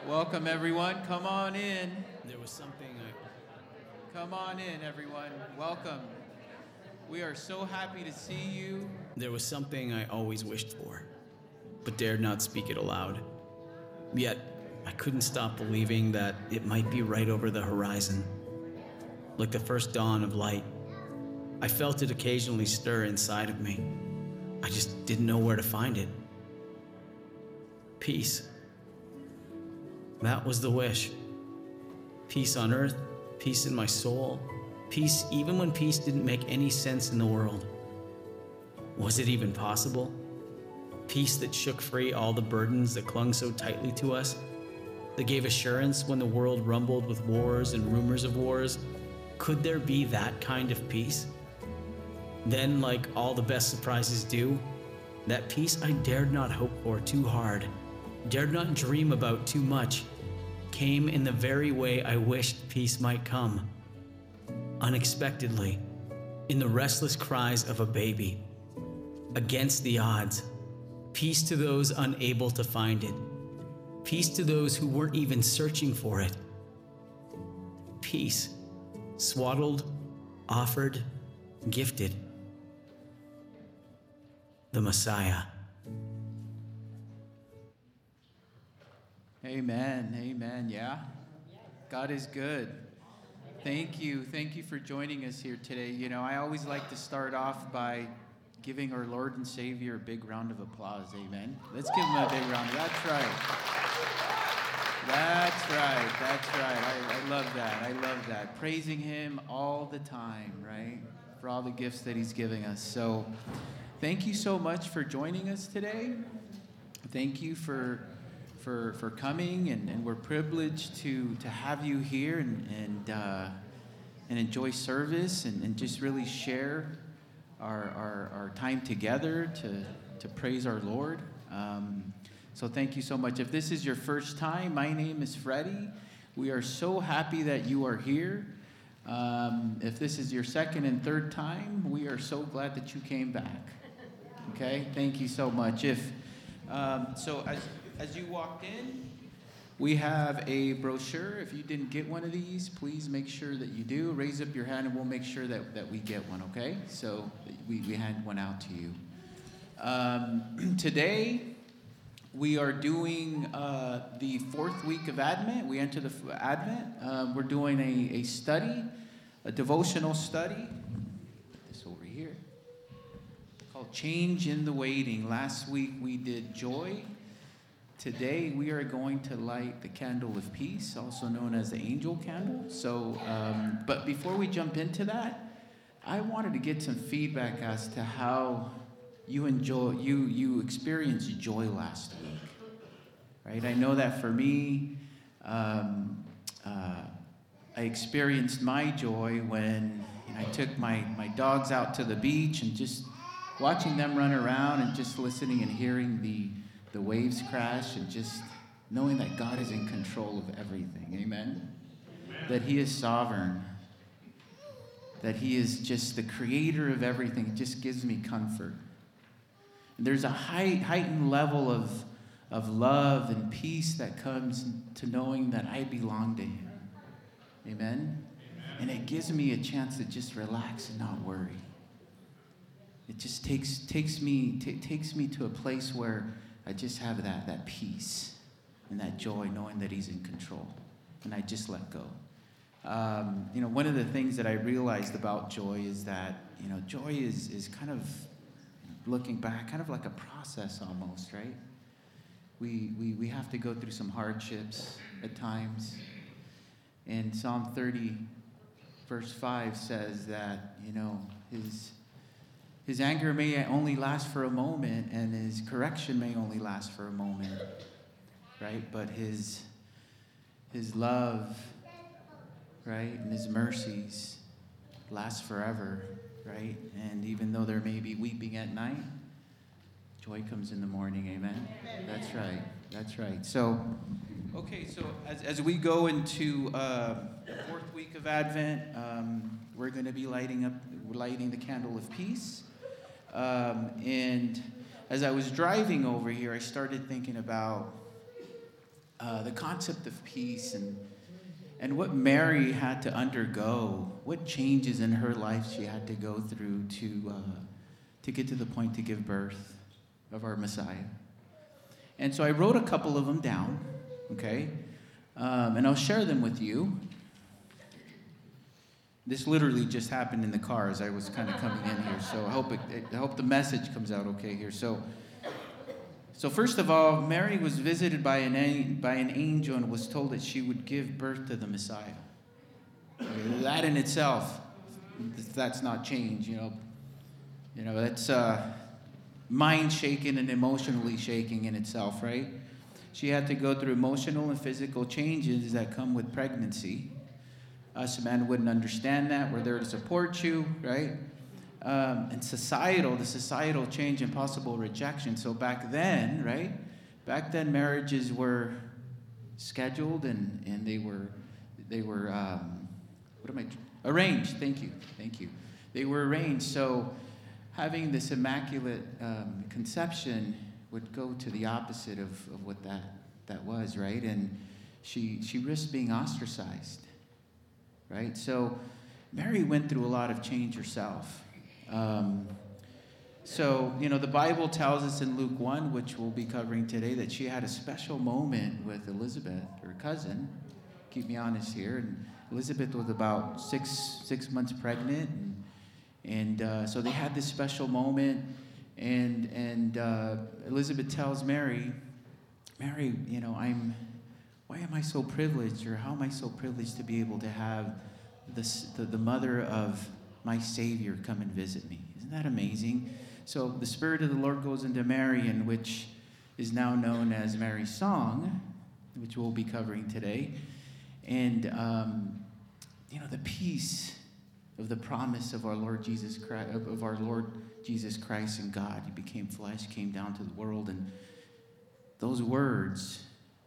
Welcome, everyone. Come on in. There was something Come on in, everyone. Welcome. We are so happy to see you. There was something I always wished for, but dared not speak it aloud. Yet, I couldn't stop believing that it might be right over the horizon. Like the first dawn of light, I felt it occasionally stir inside of me. I just didn't know where to find it. Peace. That was the wish. Peace on earth, peace in my soul, peace even when peace didn't make any sense in the world. Was it even possible? Peace that shook free all the burdens that clung so tightly to us, that gave assurance when the world rumbled with wars and rumors of wars. Could there be that kind of peace? Then, like all the best surprises do, that peace I dared not hope for too hard, dared not dream about too much, came in the very way I wished peace might come. Unexpectedly, in the restless cries of a baby. Against the odds. Peace to those unable to find it. Peace to those who weren't even searching for it. Peace, swaddled, offered, gifted. The Messiah. Amen. Amen. Yeah. God is good. Thank you. Thank you for joining us here today. You know, I always like to start off by giving our Lord and Savior a big round of applause. Amen. Let's give him a big round. That's right. That's right. That's right. I love that. I love that. Praising him all the time, right? For all the gifts that he's giving us. So thank you so much for joining us today. Thank you for coming, and we're privileged to have you here and enjoy service and just really share our time together to praise our Lord. So thank you so much. If this is your first time, my name is Freddie. We are so happy that you are here. If this is your second and third time, we are so glad that you came back. Okay, thank you so much. As you walked in, we have a brochure. If you didn't get one of these, please make sure that you do. Raise up your hand and we'll make sure that we get one, okay? So we hand one out to you. Today, we are doing the fourth week of Advent. We enter the Advent. We're doing a study, a devotional study. Put this over here. Called Change in the Waiting. Last week we did joy. Today we are going to light the candle of peace, also known as the angel candle. So, but before we jump into that, I wanted to get some feedback as to how you experienced joy last week, right? I know that for me, I experienced my joy when I took my dogs out to the beach and just watching them run around and just listening and hearing the waves crash and just knowing that God is in control of everything. Amen? That he is sovereign. That he is just the creator of everything. It just gives me comfort. And there's a heightened level of love and peace that comes to knowing that I belong to him. Amen? And it gives me a chance to just relax and not worry. It just takes me to a place where I just have that peace and that joy, knowing that he's in control, and I just let go. One of the things that I realized about joy is that joy is kind of, looking back, kind of like a process almost, right? We have to go through some hardships at times, and Psalm 30, verse 5 says that His anger may only last for a moment, and his correction may only last for a moment, right? But his love, right, and his mercies last forever, right? And even though there may be weeping at night, joy comes in the morning, amen? That's right, that's right. So, okay, so as we go into the fourth week of Advent, we're going to be lighting the candle of peace. And as I was driving over here, I started thinking about the concept of peace and what Mary had to undergo, what changes in her life she had to go through to get to the point to give birth of our Messiah. And so I wrote a couple of them down, okay? And I'll share them with you. This literally just happened in the car as I was kind of coming in here, so I hope the message comes out okay here. So first of all, Mary was visited by an angel and was told that she would give birth to the Messiah. That in itself, that's not change, you know, that's mind shaking and emotionally shaking in itself, right? She had to go through emotional and physical changes that come with pregnancy. Us men wouldn't understand that. We're there to support you, right? And the societal change and possible rejection. So back then, right? Back then, marriages were scheduled and they were arranged. Thank you. They were arranged. So having this immaculate conception would go to the opposite of what that was, right? And she risked being ostracized. Right? So Mary went through a lot of change herself. So, the Bible tells us in Luke 1, which we'll be covering today, that she had a special moment with Elizabeth, her cousin. Keep me honest here. And Elizabeth was about six months pregnant. And so they had this special moment. And Elizabeth tells Mary, why am I so privileged, or how am I so privileged to be able to have the mother of my Savior come and visit me? Isn't that amazing? So the Spirit of the Lord goes into Mary, and which is now known as Mary's Song, which we'll be covering today. And, the peace of the promise of our Lord Jesus Christ, of our Lord Jesus Christ and God. He became flesh, came down to the world, and those words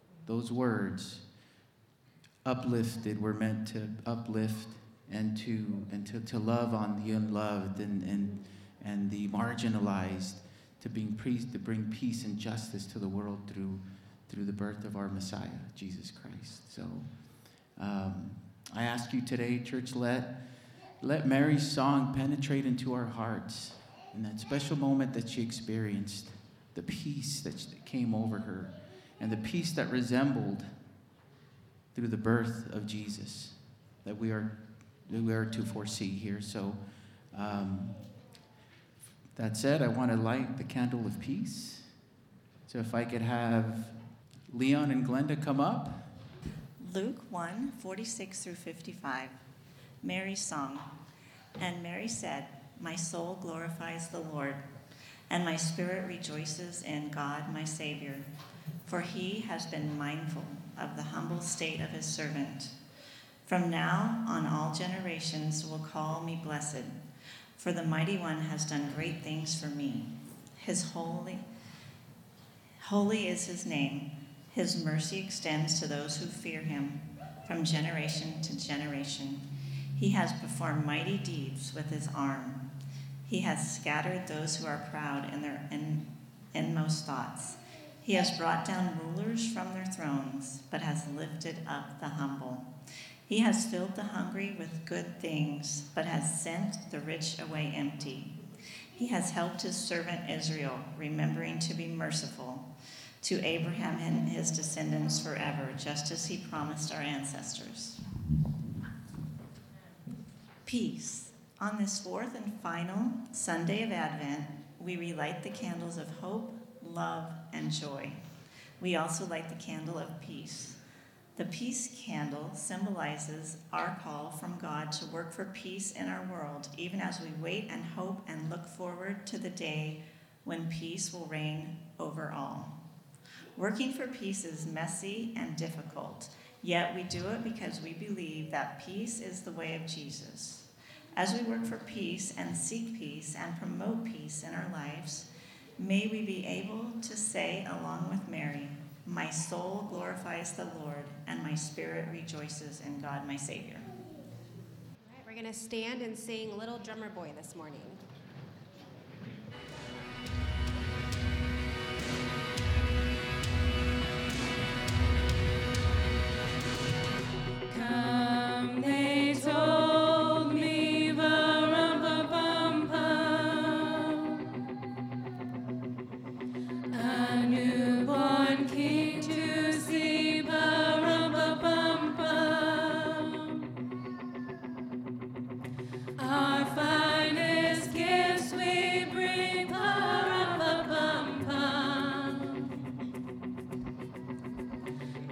uplifted were meant to uplift and to love on the unloved and the marginalized, to bring peace and justice to the world through the birth of our Messiah, Jesus Christ. So I ask you today, church, let Mary's song penetrate into our hearts in that special moment that she experienced, the peace that came over her, and the peace that resembled through the birth of Jesus that we are to foresee here. So that said, I want to light the candle of peace. So if I could have Leon and Glenda come up. Luke 1, 46 through 55. Mary's song. And Mary said, "My soul glorifies the Lord, and my spirit rejoices in God my Savior. For he has been mindful of the humble state of his servant. From now on all generations will call me blessed, for the Mighty One has done great things for me. His holy is his name. His mercy extends to those who fear him from generation to generation. He has performed mighty deeds with his arm. He has scattered those who are proud in their inmost thoughts. He has brought down rulers from their thrones, but has lifted up the humble. He has filled the hungry with good things, but has sent the rich away empty. He has helped his servant Israel, remembering to be merciful to Abraham and his descendants forever, just as he promised our ancestors." Peace. On this fourth and final Sunday of Advent, we relight the candles of hope, love, and joy. We also light the candle of peace. The peace candle symbolizes our call from God to work for peace in our world, even as we wait and hope and look forward to the day when peace will reign over all. Working for peace is messy and difficult, yet we do it because we believe that peace is the way of Jesus. As we work for peace and seek peace and promote peace in our lives, may we be able to say along with Mary, "My soul glorifies the Lord, and my spirit rejoices in God my Savior." All right, we're going to stand and sing Little Drummer Boy this morning.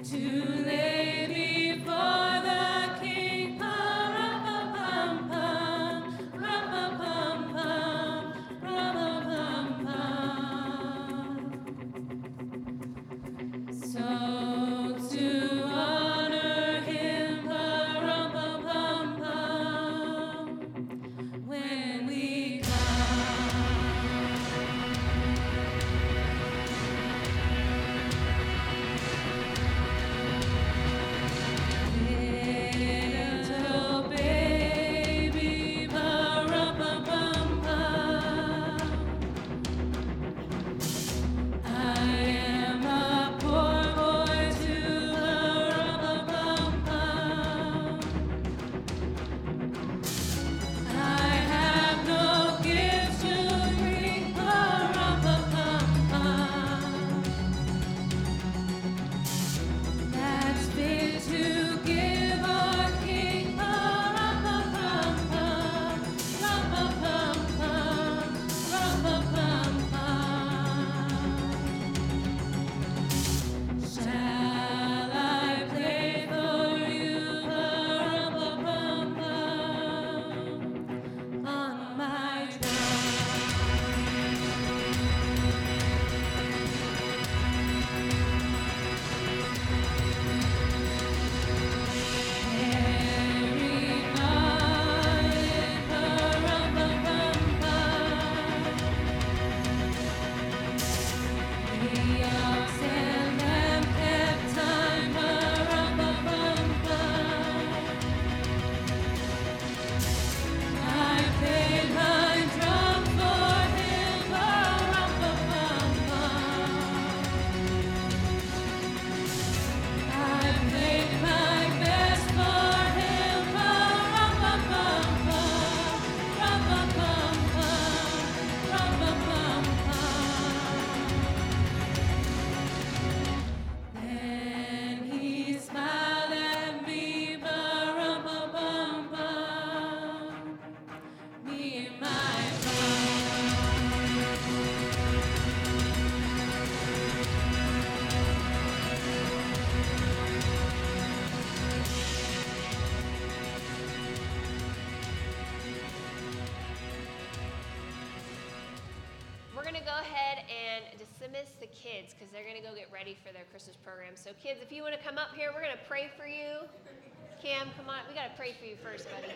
The kids, because they're going to go get ready for their Christmas program. So kids, if you want to come up here, we're going to pray for you. Cam, come on. We got to pray for you first, buddy.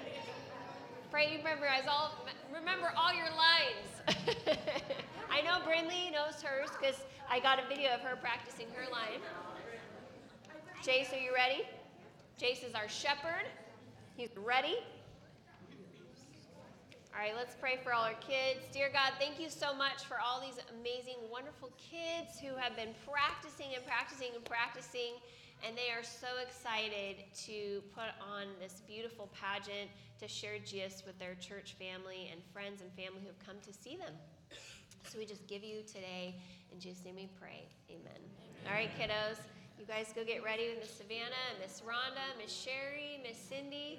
Pray you remember all your lines. I know Brindley knows hers because I got a video of her practicing her line. Jace, are you ready? Jace is our shepherd. He's ready. All right, let's pray for all our kids. Dear God, thank you so much for all these amazing, wonderful kids who have been practicing and practicing and practicing, and they are so excited to put on this beautiful pageant to share Jesus with their church family and friends and family who have come to see them. So we just give you today. In Jesus' name we pray. Amen. All right, kiddos, you guys go get ready with Miss Savannah, Miss Rhonda, Miss Sherry, Miss Cindy.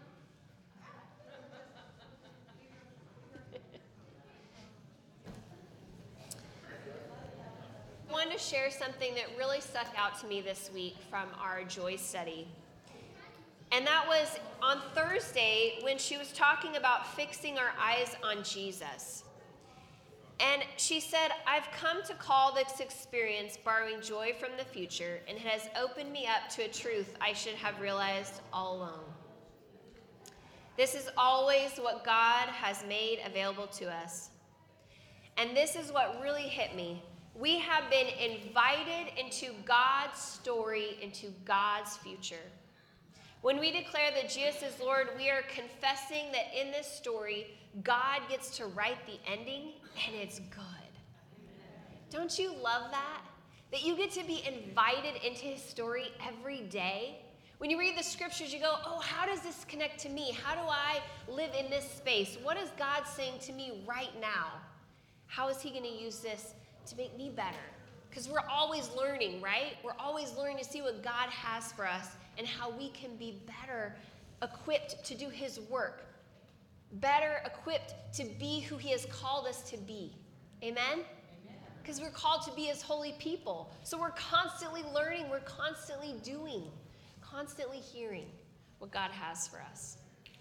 I wanted to share something that really stuck out to me this week from our Joy study. And that was on Thursday when she was talking about fixing our eyes on Jesus. And she said, I've come to call this experience borrowing joy from the future, and it has opened me up to a truth I should have realized all along. This is always what God has made available to us. And this is what really hit me. We have been invited into God's story, into God's future. When we declare that Jesus is Lord, we are confessing that in this story, God gets to write the ending, and it's good. Don't you love that? That you get to be invited into his story every day? When you read the scriptures, you go, oh, how does this connect to me? How do I live in this space? What is God saying to me right now? How is he going to use this to make me better? Because we're always learning, right? We're always learning to see what God has for us and how we can be better equipped to do his work, better equipped to be who he has called us to be. Amen? because we're called to be his holy people. So we're constantly learning, we're constantly doing, constantly hearing what God has for us.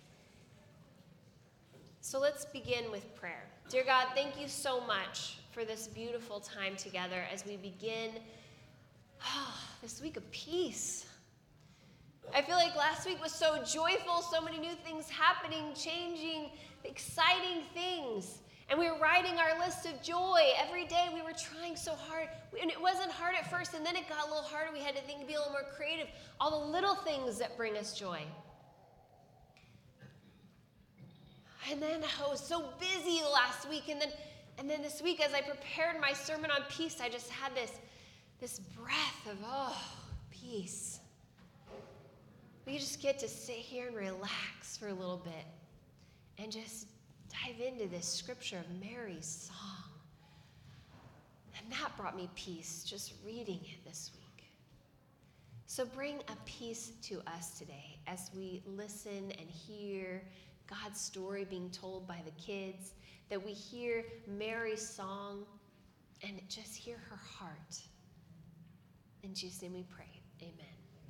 So let's begin with prayer. Dear God, thank you so much for this beautiful time together as we begin this week of peace. I feel like last week was so joyful, so many new things happening, changing, exciting things. And we were writing our list of joy. Every day we were trying so hard. And it wasn't hard at first, and then it got a little harder. We had to think, be a little more creative. All the little things that bring us joy. And then I was so busy last week. And then this week, as I prepared my sermon on peace, I just had this breath of, peace. We just get to sit here and relax for a little bit and just dive into this scripture of Mary's song. And that brought me peace, just reading it this week. So bring a peace to us today as we listen and hear God's story being told by the kids, that we hear Mary's song and just hear her heart. In Jesus' name we pray. Amen.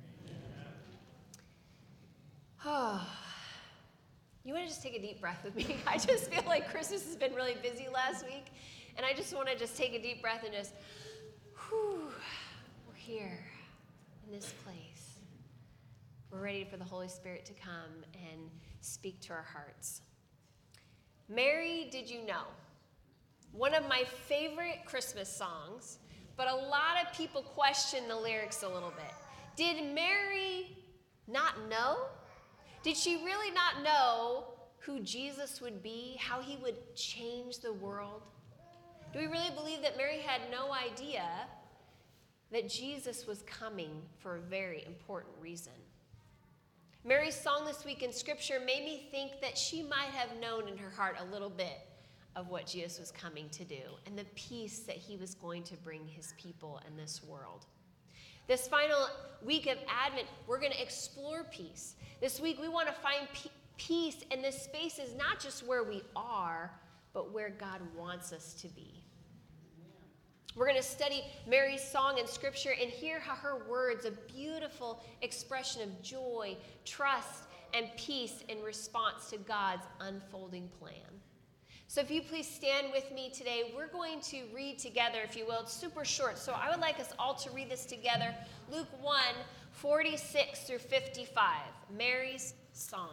Oh, you want to just take a deep breath with me? I just feel like Christmas has been really busy last week, and I just want to just take a deep breath and just, we're here in this place. We're ready for the Holy Spirit to come and speak to our hearts. Mary, Did You Know? One of my favorite Christmas songs, but a lot of people question the lyrics a little bit. Did Mary not know? Did she really not know who Jesus would be, how he would change the world? Do we really believe that Mary had no idea that Jesus was coming for a very important reason? Mary's song this week in Scripture made me think that she might have known in her heart a little bit of what Jesus was coming to do and the peace that he was going to bring his people and this world. This final week of Advent, we're going to explore peace. This week, we want to find peace in this space is not just where we are, but where God wants us to be. We're going to study Mary's song in Scripture and hear how her words, a beautiful expression of joy, trust, and peace in response to God's unfolding plan. So if you please stand with me today, we're going to read together, if you will. It's super short, so I would like us all to read this together. Luke 1, 46 through 55, Mary's song.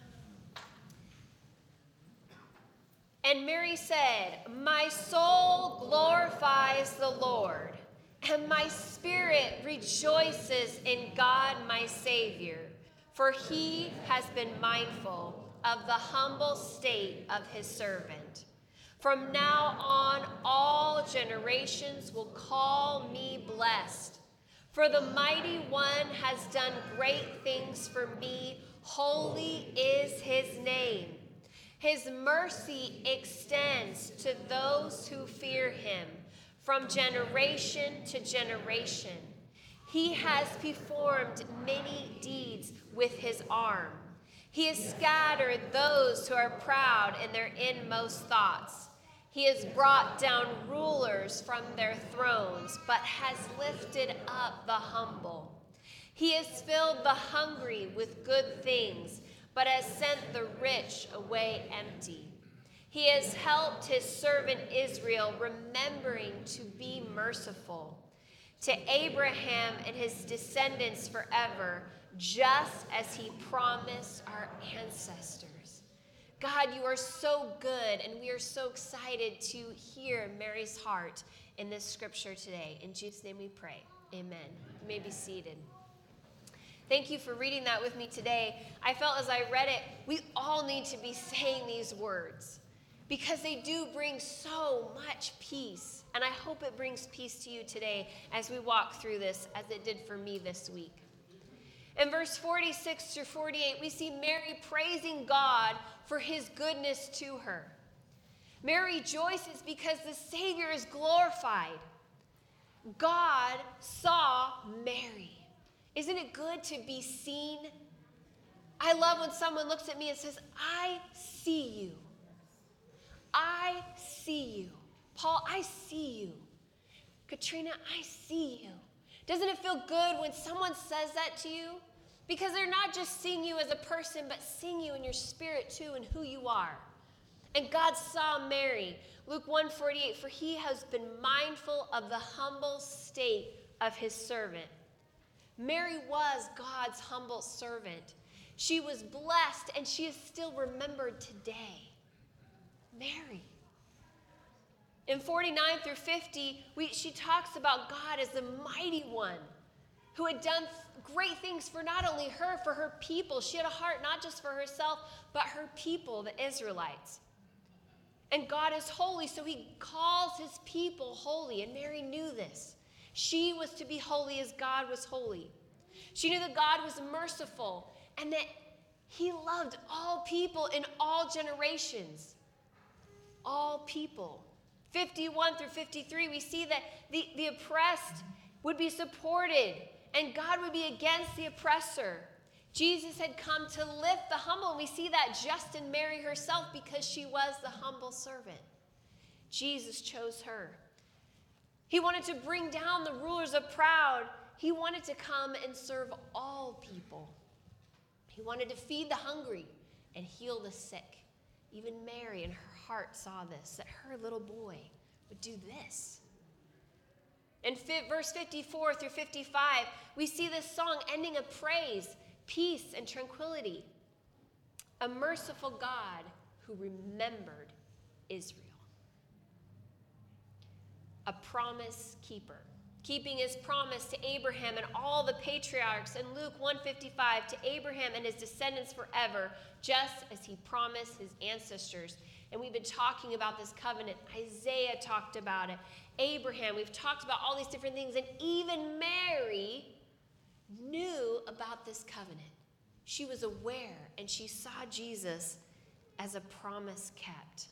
And Mary said, "My soul glorifies the Lord, and my spirit rejoices in God my Savior, for he has been mindful of the humble state of his servant. From now on, all generations will call me blessed. For the Mighty One has done great things for me. Holy is his name. His mercy extends to those who fear him from generation to generation. He has performed many deeds with his arm. He has scattered those who are proud in their inmost thoughts. He has brought down rulers from their thrones, but has lifted up the humble. He has filled the hungry with good things, but has sent the rich away empty. He has helped his servant Israel, remembering to be merciful to Abraham and his descendants forever, just as he promised our ancestors. God, you are so good, and we are so excited to hear Mary's heart in this scripture today. In Jesus' name we pray. Amen. You may be seated. Thank you for reading that with me today. I felt as I read it, we all need to be saying these words because they do bring so much peace. And I hope it brings peace to you today as we walk through this, as it did for me this week. In verse 46 through 48, we see Mary praising God for his goodness to her. Mary rejoices because the Savior is glorified. God saw Mary. Isn't it good to be seen? I love when someone looks at me and says, "I see you. I see you. Paul, I see you." Katrina, I see you. Doesn't it feel good when someone says that to you? Because they're not just seeing you as a person, but seeing you in your spirit too and who you are. And God saw Mary. Luke 1:48, for he has been mindful of the humble state of his servant. Mary was God's humble servant. She was blessed, and she is still remembered today. Mary. In 49 through 50, she talks about God as the mighty one who had done great things for not only her, for her people. She had a heart not just for herself, but her people, the Israelites. And God is holy, so he calls his people holy, and Mary knew this. She was to be holy as God was holy. She knew that God was merciful and that he loved all people in all generations. All people. 51 through 53, we see that the oppressed would be supported and God would be against the oppressor. Jesus had come to lift the humble, and we see that just in Mary herself because she was the humble servant. Jesus chose her. He wanted to bring down the rulers of proud. He wanted to come and serve all people. He wanted to feed the hungry and heal the sick. Even Mary in her heart saw this, that her little boy would do this. In verse 54 through 55, we see this song ending of praise, peace, and tranquility. A merciful God who remembered Israel. A promise keeper, keeping his promise to Abraham and all the patriarchs in Luke 1:55, to Abraham and his descendants forever, just as he promised his ancestors. And we've been talking about this covenant. Isaiah talked about it. Abraham, we've talked about all these different things. And even Mary knew about this covenant. She was aware, and she saw Jesus as a promise kept.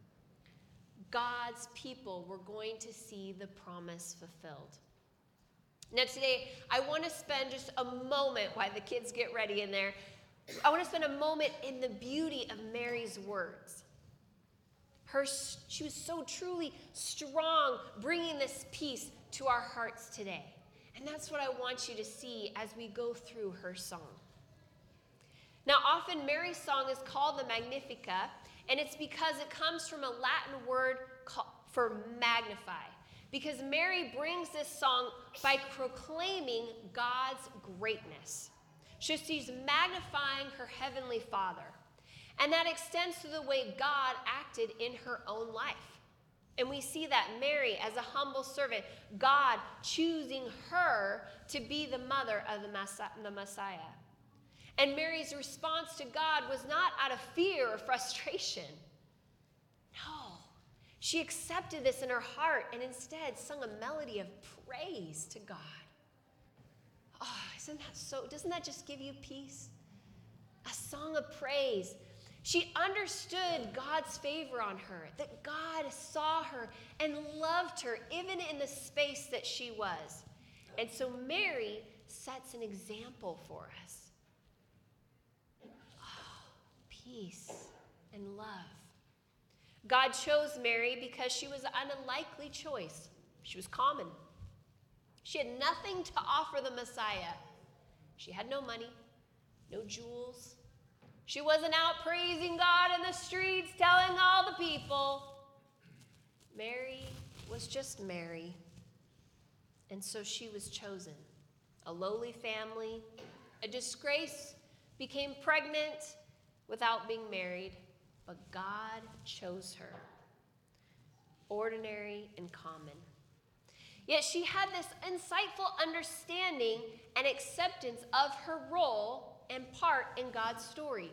God's people were going to see the promise fulfilled. Now today, I want to spend just a moment while the kids get ready in there. I want to spend a moment in the beauty of Mary's words. She was so truly strong, bringing this peace to our hearts today. And that's what I want you to see as we go through her song. Now, often Mary's song is called the Magnificat, and it's because it comes from a Latin word for magnify. Because Mary brings this song by proclaiming God's greatness. She's magnifying her heavenly Father. And that extends to the way God acted in her own life. And we see that Mary, as a humble servant, God choosing her to be the mother of the Messiah. And Mary's response to God was not out of fear or frustration. No, she accepted this in her heart and instead sung a melody of praise to God. Oh, isn't that so? Doesn't that just give you peace? A song of praise. She understood God's favor on her, that God saw her and loved her even in the space that she was. And so Mary sets an example for us. Oh, peace and love. God chose Mary because she was an unlikely choice. She was common. She had nothing to offer the Messiah. She had no money, no jewels. She wasn't out praising God in the streets, telling all the people. Mary was just Mary. And so she was chosen. A lowly family, a disgrace, became pregnant without being married, but God chose her. Ordinary and common. Yet she had this insightful understanding and acceptance of her role and part in God's story.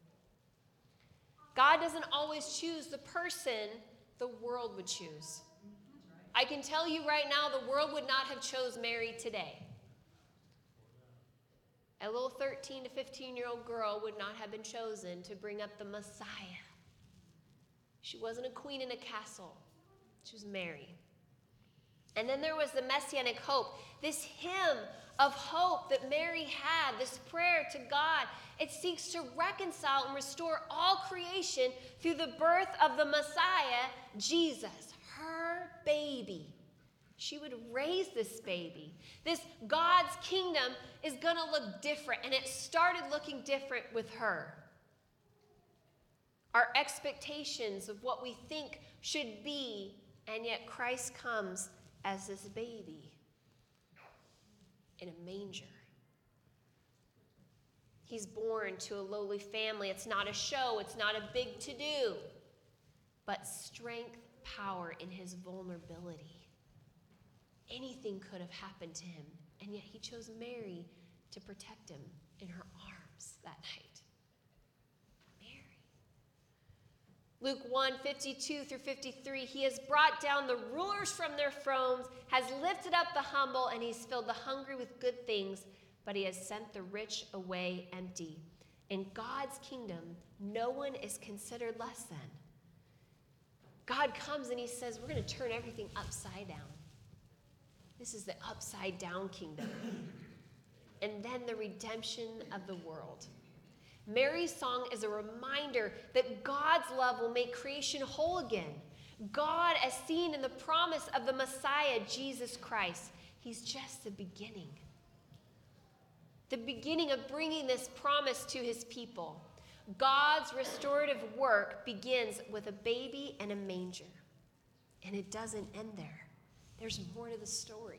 God doesn't always choose the person the world would choose. I can tell you right now, the world would not have chose Mary today. A little 13 to 15-year-old girl would not have been chosen to bring up the Messiah. She wasn't a queen in a castle. She was Mary. And then there was the messianic hope, this hymn of hope that Mary had, this prayer to God. It seeks to reconcile and restore all creation through the birth of the Messiah, Jesus, her baby. She would raise this baby. This God's kingdom is going to look different, and it started looking different with her. Our expectations of what we think should be, and yet Christ comes as this baby in a manger. He's born to a lowly family. It's not a show. It's not a big to-do, but strength, power in his vulnerability. Anything could have happened to him, and yet he chose Mary to protect him in her arms that night. Mary. Luke 1:52-53, he has brought down the rulers from their thrones, has lifted up the humble, and he's filled the hungry with good things, but he has sent the rich away empty. In God's kingdom, no one is considered less than. God comes and he says, we're going to turn everything upside down. This is the upside down kingdom. And then the redemption of the world. Mary's song is a reminder that God's love will make creation whole again. God, as seen in the promise of the Messiah, Jesus Christ, he's just the beginning. The beginning of bringing this promise to his people. God's restorative work begins with a baby and a manger. And it doesn't end there. There's more to the story.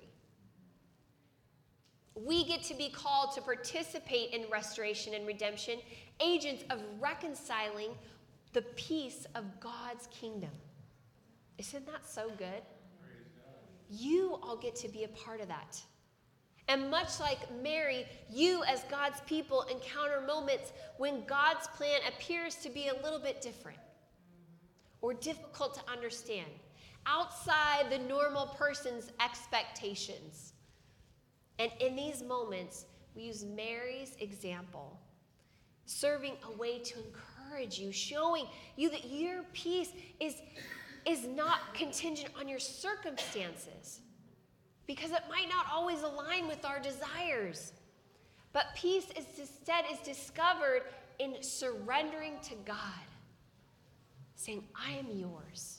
We get to be called to participate in restoration and redemption, agents of reconciling the peace of God's kingdom. Isn't that so good? You all get to be a part of that. And much like Mary, you as God's people encounter moments when God's plan appears to be a little bit different or difficult to understand, outside the normal person's expectations. And in these moments, we use Mary's example, serving a way to encourage you, showing you that your peace is not contingent on your circumstances, because it might not always align with our desires. But peace instead is discovered in surrendering to God, saying, I am yours.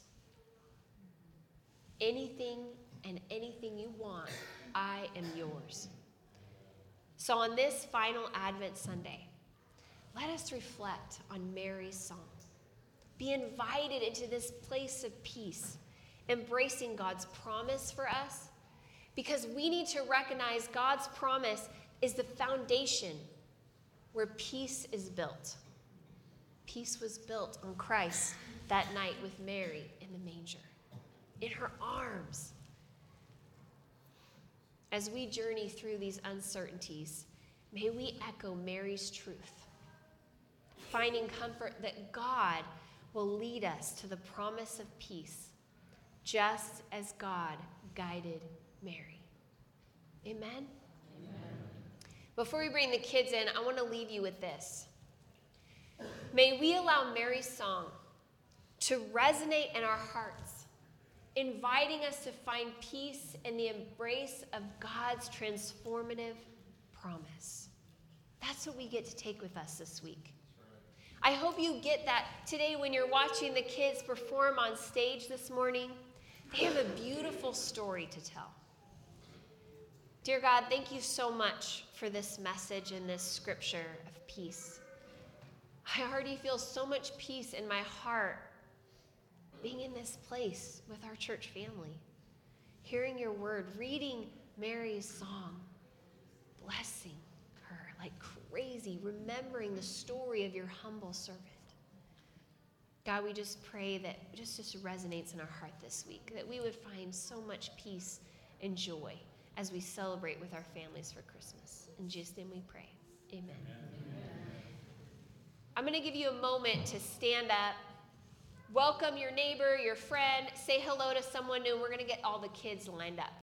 Anything and anything you want, I am yours. So on this final Advent Sunday, let us reflect on Mary's song. Be invited into this place of peace, embracing God's promise for us, because we need to recognize God's promise is the foundation where peace is built. Peace was built on Christ that night with Mary in the manger, in her arms. As we journey through these uncertainties, may we echo Mary's truth, finding comfort that God will lead us to the promise of peace, just as God guided Mary. Amen? Amen. Before we bring the kids in, I want to leave you with this. May we allow Mary's song to resonate in our hearts, inviting us to find peace in the embrace of God's transformative promise. That's what we get to take with us this week. I hope you get that today when you're watching the kids perform on stage this morning. They have a beautiful story to tell. Dear God, thank you so much for this message and this scripture of peace. I already feel so much peace in my heart being in this place with our church family, hearing your word, reading Mary's song, blessing her like crazy, remembering the story of your humble servant. God, we just pray that it just resonates in our heart this week, that we would find so much peace and joy as we celebrate with our families for Christmas. In Jesus' name we pray. Amen. Amen. I'm going to give you a moment to stand up, welcome your neighbor, your friend, say hello to someone new, and we're going to get all the kids lined up.